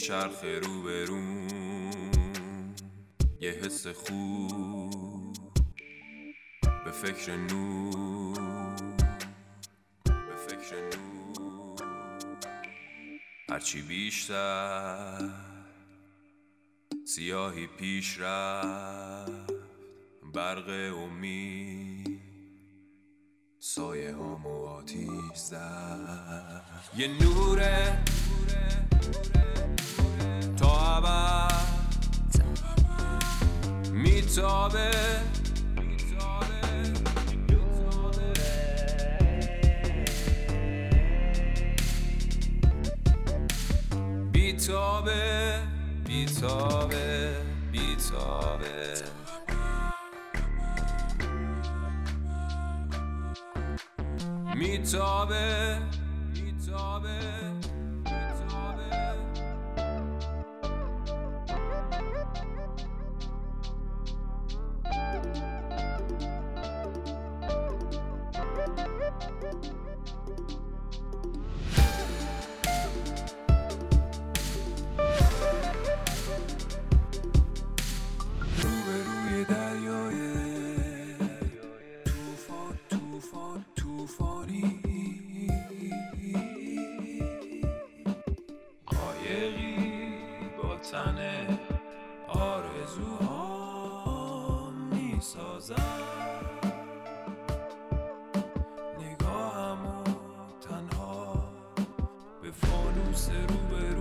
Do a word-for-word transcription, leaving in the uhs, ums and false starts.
میچرخه رو به رو، یه حس خوب به فکر نور، به فکر نور. هرچی بیشتر سیاهی پیش رفت، برق امید سایه هامو آتیش زد. یه نوره تا ابد میتابه، بیتابه بیتابه بیتابه. میتابه میتابه میتابه. روبروی دریای توفان توفان توفانی، قایقی با تن آرزوهام میسازم. نگاهمو تنها به فانوس روبروی